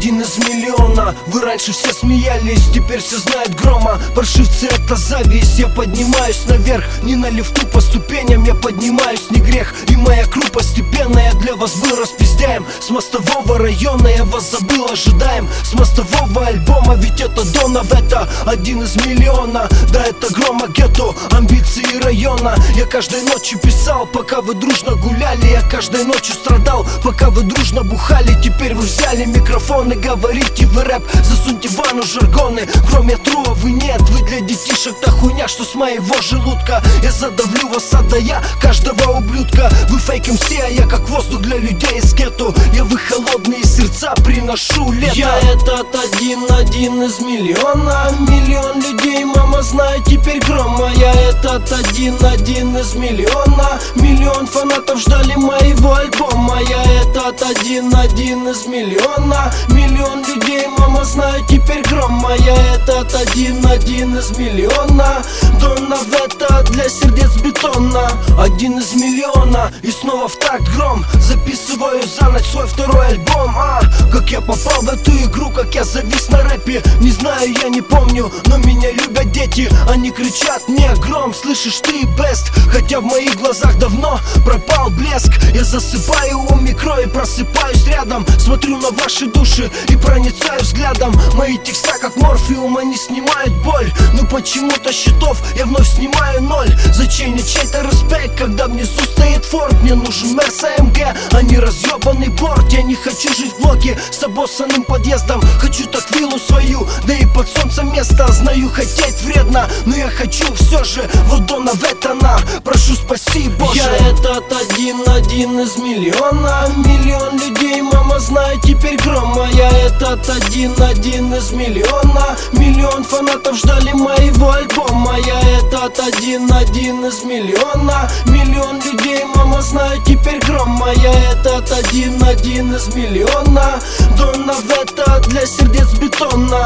один из миллиона. Вы раньше все смеялись, теперь все знают Грома. Паршивцы — это зависть. Я поднимаюсь наверх, не на лифту, по ступеням я поднимаюсь, не грех. И моя кру постепенная для вас был распиздяем. С мостового района я вас забыл, ожидаем. С мостового альбома, ведь это Донов, это один из миллиона. Да, это Грома гетто, амбиции района. Я каждой ночью писал, пока вы дружно гуляли. Я каждой ночью страдал, пока вы дружно бухали. Теперь вы взяли микрофон и говорите вы рэп. Засуньте в ванну жаргоны, кроме тру, а вы нет. Вы для детишек та хуйня, что с моего желудка. Я задавлю вас, отдая каждого ублюдка. Вы фейк МС, а я как воздух для людей из гетто. Я в их холодные сердца приношу лето. Я этот один из миллиона. Миллион людей, мама, знает теперь Грома. Я этот один из миллиона. Миллион фанатов ждали моего альбома. Я этот один из миллиона. Миллион людей, мама, знает теперь Грома. Я этот один из миллиона. Донов, это для сердец бетона. Один из миллиона. И снова в такт Гром. Записываю за ночь свой второй альбом. Как я попал в эту игру, как я завис на рэпе. Не знаю, я не помню, но меня любят дети. Они кричат мне: Гром, слышишь, ты бест. Хотя в моих глазах давно пропал блеск. Я засыпаю у микро и просыпаюсь рядом. Смотрю на ваши души и проницаю взглядом. Мои текста как морфиум, они снимают боль. Но почему-то счетов я вновь снимаю ноль. Зачем мне чей-то респект, когда внизу стоит форт? Мне нужен Мерс АМГ, а не разъебанный борт. Я не хочу жить в блоке с обоссанным подъездом. Хочу так виллу свою, да и под солнцем место. Знаю, хотеть вредно, но я хочу все же. Вот Донов, это на, прошу, спаси, Боже. Я этот один из миллиона. Миллион людей, мама, знает теперь Грома. Я этот один из миллиона. Миллион фанатов ждали моего альбома. Я этот один из миллиона. Миллион людей, мама, знает теперь Грома. Я этот один из миллиона. Донов, это для сердец бетона.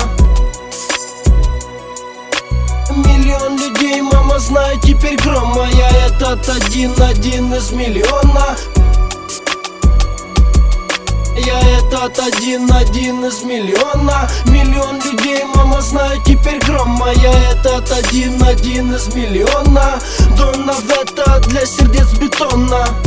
Миллион людей, мама, знает теперь Грома. Я этот один из миллиона. Я этот один из миллиона. Миллион людей, мама, знает теперь Грома. Я этот один из миллиона. Донов, это для сердец бетона.